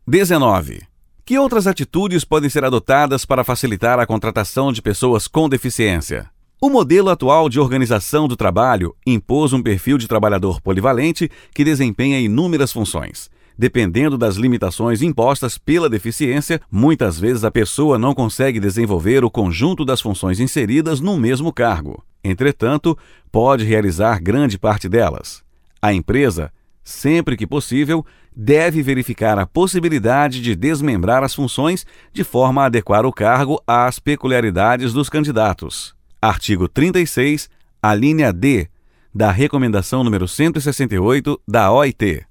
19. Que outras atitudes podem ser adotadas para facilitar a contratação de pessoas com deficiência? O modelo atual de organização do trabalho impôs um perfil de trabalhador polivalente que desempenha inúmeras funções. Dependendo das limitações impostas pela deficiência, muitas vezes a pessoa não consegue desenvolver o conjunto das funções inseridas no mesmo cargo. Entretanto, pode realizar grande parte delas. A empresa, sempre que possível, deve verificar a possibilidade de desmembrar as funções de forma a adequar o cargo às peculiaridades dos candidatos. Artigo 36, a linha D, da Recomendação número 168 da OIT.